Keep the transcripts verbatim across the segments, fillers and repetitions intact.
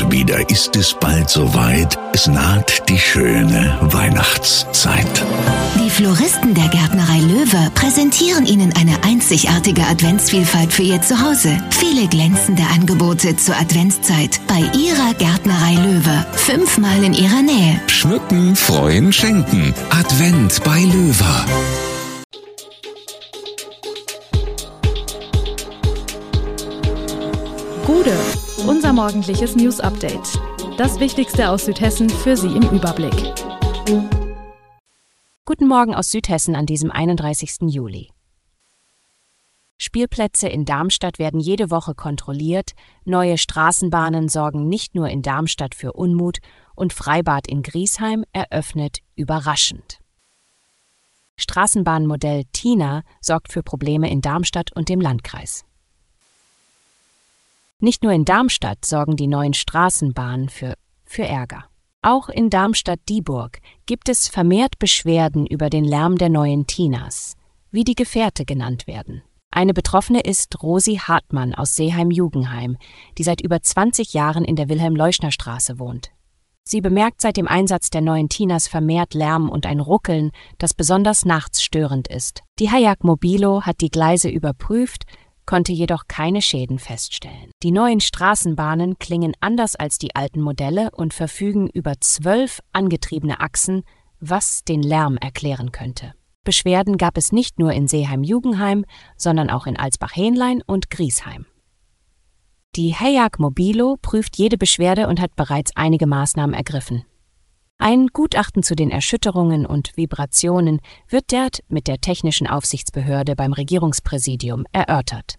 Und wieder ist es bald soweit. Es naht die schöne Weihnachtszeit. Die Floristen der Gärtnerei Löwe präsentieren Ihnen eine einzigartige Adventsvielfalt für Ihr Zuhause. Viele glänzende Angebote zur Adventszeit bei Ihrer Gärtnerei Löwe. Fünfmal in Ihrer Nähe. Schmücken, freuen, schenken. Advent bei Löwe. Gude, unser morgendliches News-Update. Das Wichtigste aus Südhessen für Sie im Überblick. Guten Morgen aus Südhessen an diesem einunddreißigsten Juli. Spielplätze in Darmstadt werden jede Woche kontrolliert, neue Straßenbahnen sorgen nicht nur in Darmstadt für Unmut und Freibad in Griesheim eröffnet überraschend. Straßenbahnmodell Tina sorgt für Probleme in Darmstadt und dem Landkreis. Nicht nur in Darmstadt sorgen die neuen Straßenbahnen für, für Ärger. Auch in Darmstadt-Dieburg gibt es vermehrt Beschwerden über den Lärm der neuen Tinas, wie die Gefährte genannt werden. Eine Betroffene ist Rosi Hartmann aus Seeheim-Jugenheim, die seit über zwanzig Jahren in der Wilhelm-Leuschner-Straße wohnt. Sie bemerkt seit dem Einsatz der neuen Tinas vermehrt Lärm und ein Ruckeln, das besonders nachts störend ist. Die Hayag Mobilo hat die Gleise überprüft, konnte jedoch keine Schäden feststellen. Die neuen Straßenbahnen klingen anders als die alten Modelle und verfügen über zwölf angetriebene Achsen, was den Lärm erklären könnte. Beschwerden gab es nicht nur in Seeheim-Jugenheim, sondern auch in Alsbach-Hähnlein und Griesheim. Die Hayag Mobilo prüft jede Beschwerde und hat bereits einige Maßnahmen ergriffen. Ein Gutachten zu den Erschütterungen und Vibrationen wird dort mit der Technischen Aufsichtsbehörde beim Regierungspräsidium erörtert.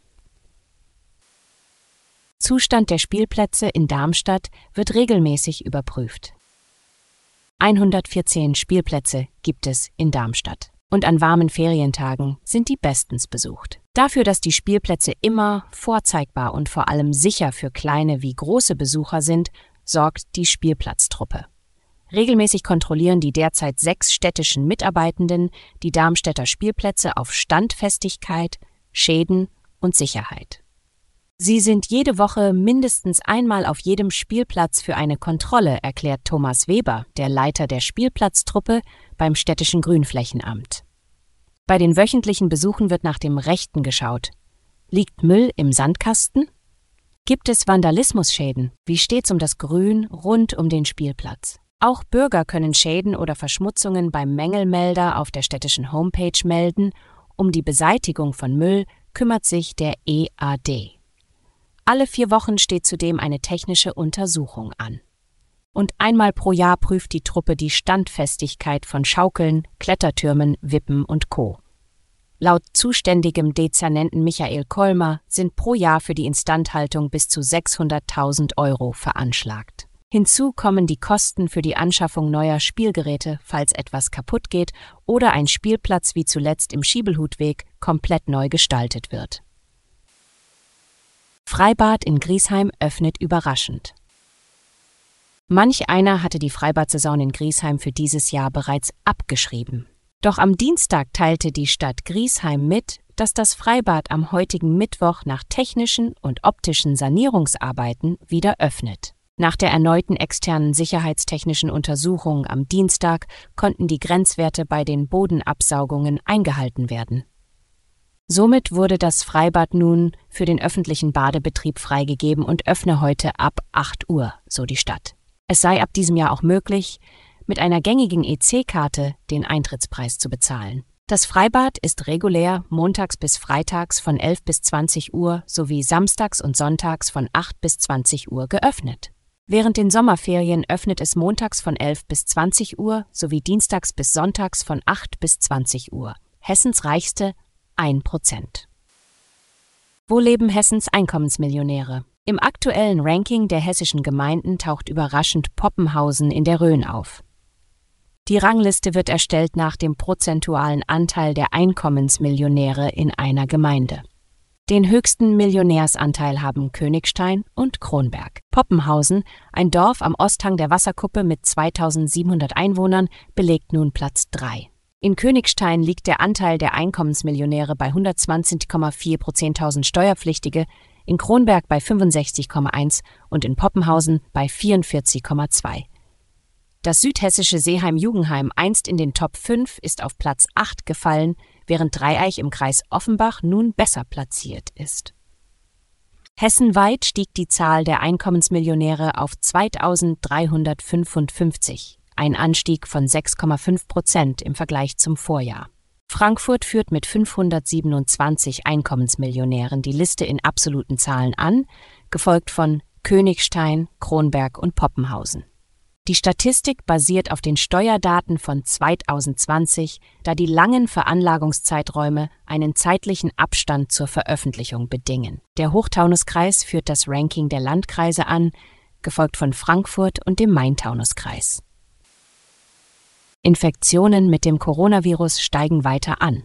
Zustand der Spielplätze in Darmstadt wird regelmäßig überprüft. hundertvierzehn Spielplätze gibt es in Darmstadt. Und an warmen Ferientagen sind die bestens besucht. Dafür, dass die Spielplätze immer vorzeigbar und vor allem sicher für kleine wie große Besucher sind, sorgt die Spielplatztruppe. Regelmäßig kontrollieren die derzeit sechs städtischen Mitarbeitenden die Darmstädter Spielplätze auf Standfestigkeit, Schäden und Sicherheit. Sie sind jede Woche mindestens einmal auf jedem Spielplatz für eine Kontrolle, erklärt Thomas Weber, der Leiter der Spielplatztruppe beim städtischen Grünflächenamt. Bei den wöchentlichen Besuchen wird nach dem Rechten geschaut. Liegt Müll im Sandkasten? Gibt es Vandalismusschäden? Wie steht's um das Grün rund um den Spielplatz? Auch Bürger können Schäden oder Verschmutzungen beim Mängelmelder auf der städtischen Homepage melden. Um die Beseitigung von Müll kümmert sich der E A D. Alle vier Wochen steht zudem eine technische Untersuchung an. Und einmal pro Jahr prüft die Truppe die Standfestigkeit von Schaukeln, Klettertürmen, Wippen und Co. Laut zuständigem Dezernenten Michael Kolmer sind pro Jahr für die Instandhaltung bis zu sechshunderttausend Euro veranschlagt. Hinzu kommen die Kosten für die Anschaffung neuer Spielgeräte, falls etwas kaputt geht oder ein Spielplatz wie zuletzt im Schiebelhutweg komplett neu gestaltet wird. Freibad in Griesheim öffnet überraschend. Manch einer hatte die Freibad-Saison in Griesheim für dieses Jahr bereits abgeschrieben. Doch am Dienstag teilte die Stadt Griesheim mit, dass das Freibad am heutigen Mittwoch nach technischen und optischen Sanierungsarbeiten wieder öffnet. Nach der erneuten externen sicherheitstechnischen Untersuchung am Dienstag konnten die Grenzwerte bei den Bodenabsaugungen eingehalten werden. Somit wurde das Freibad nun für den öffentlichen Badebetrieb freigegeben und öffne heute ab acht Uhr, so die Stadt. Es sei ab diesem Jahr auch möglich, mit einer gängigen E C-Karte den Eintrittspreis zu bezahlen. Das Freibad ist regulär montags bis freitags von elf bis zwanzig Uhr sowie samstags und sonntags von acht bis zwanzig Uhr geöffnet. Während den Sommerferien öffnet es montags von elf bis zwanzig Uhr sowie dienstags bis sonntags von acht bis zwanzig Uhr. Hessens reichste ein Prozent. Wo leben Hessens Einkommensmillionäre? Im aktuellen Ranking der hessischen Gemeinden taucht überraschend Poppenhausen in der Rhön auf. Die Rangliste wird erstellt nach dem prozentualen Anteil der Einkommensmillionäre in einer Gemeinde. Den höchsten Millionärsanteil haben Königstein und Kronberg. Poppenhausen, ein Dorf am Osthang der Wasserkuppe mit zweitausendsiebenhundert Einwohnern, belegt nun Platz drei. In Königstein liegt der Anteil der Einkommensmillionäre bei hundertzwanzig Komma vier Prozent Steuerpflichtige, in Kronberg bei fünfundsechzig Komma eins und in Poppenhausen bei vierundvierzig Komma zwei. Das südhessische Seeheim-Jugendheim, einst in den Top fünf, ist auf Platz acht gefallen, während Dreieich im Kreis Offenbach nun besser platziert ist. Hessenweit stieg die Zahl der Einkommensmillionäre auf zweitausenddreihundertfünfundfünfzig, ein Anstieg von sechs Komma fünf Prozent im Vergleich zum Vorjahr. Frankfurt führt mit fünfhundertsiebenundzwanzig Einkommensmillionären die Liste in absoluten Zahlen an, gefolgt von Königstein, Kronberg und Poppenhausen. Die Statistik basiert auf den Steuerdaten von zweitausendzwanzig, da die langen Veranlagungszeiträume einen zeitlichen Abstand zur Veröffentlichung bedingen. Der Hochtaunuskreis führt das Ranking der Landkreise an, gefolgt von Frankfurt und dem Main-Taunus-Kreis. Infektionen mit dem Coronavirus steigen weiter an.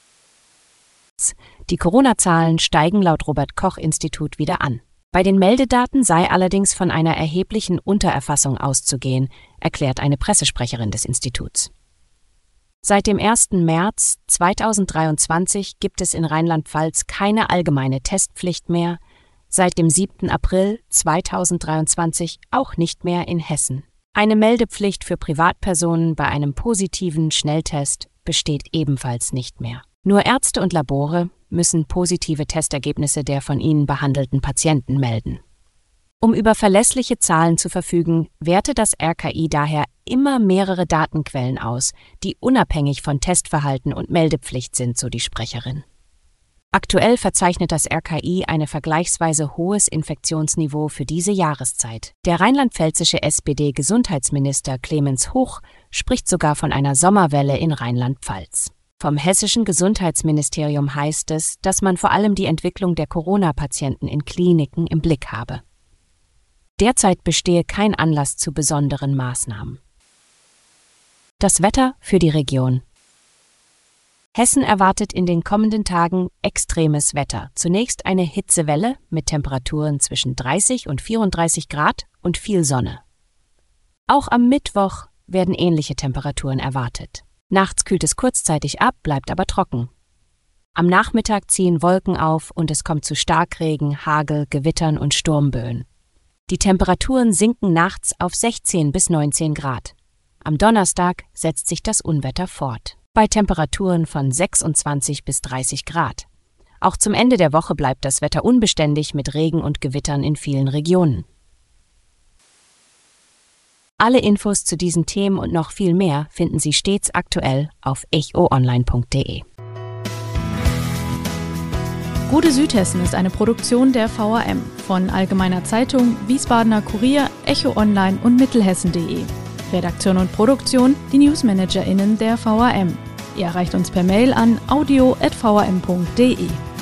Die Corona-Zahlen steigen laut Robert-Koch-Institut wieder an. Bei den Meldedaten sei allerdings von einer erheblichen Untererfassung auszugehen, erklärt eine Pressesprecherin des Instituts. Seit dem ersten März zweitausenddreiundzwanzig gibt es in Rheinland-Pfalz keine allgemeine Testpflicht mehr, seit dem siebten April zweitausenddreiundzwanzig auch nicht mehr in Hessen. Eine Meldepflicht für Privatpersonen bei einem positiven Schnelltest besteht ebenfalls nicht mehr. Nur Ärzte und Labore müssen positive Testergebnisse der von ihnen behandelten Patienten melden. Um über verlässliche Zahlen zu verfügen, werte das R K I daher immer mehrere Datenquellen aus, die unabhängig von Testverhalten und Meldepflicht sind, so die Sprecherin. Aktuell verzeichnet das R K I ein vergleichsweise hohes Infektionsniveau für diese Jahreszeit. Der rheinland-pfälzische S P D-Gesundheitsminister Clemens Hoch spricht sogar von einer Sommerwelle in Rheinland-Pfalz. Vom hessischen Gesundheitsministerium heißt es, dass man vor allem die Entwicklung der Corona-Patienten in Kliniken im Blick habe. Derzeit bestehe kein Anlass zu besonderen Maßnahmen. Das Wetter für die Region. Hessen erwartet in den kommenden Tagen extremes Wetter. Zunächst eine Hitzewelle mit Temperaturen zwischen dreißig und vierunddreißig Grad und viel Sonne. Auch am Mittwoch werden ähnliche Temperaturen erwartet. Nachts kühlt es kurzzeitig ab, bleibt aber trocken. Am Nachmittag ziehen Wolken auf und es kommt zu Starkregen, Hagel, Gewittern und Sturmböen. Die Temperaturen sinken nachts auf sechzehn bis neunzehn Grad. Am Donnerstag setzt sich das Unwetter fort, bei Temperaturen von sechsundzwanzig bis dreißig Grad. Auch zum Ende der Woche bleibt das Wetter unbeständig mit Regen und Gewittern in vielen Regionen. Alle Infos zu diesen Themen und noch viel mehr finden Sie stets aktuell auf echo online punkt de. Gute Südhessen ist eine Produktion der V A M von Allgemeiner Zeitung, Wiesbadener Kurier, Echo Online und Mittelhessen punkt de. Redaktion und Produktion die NewsmanagerInnen der V A M. Ihr erreicht uns per Mail an audio at v a m punkt de.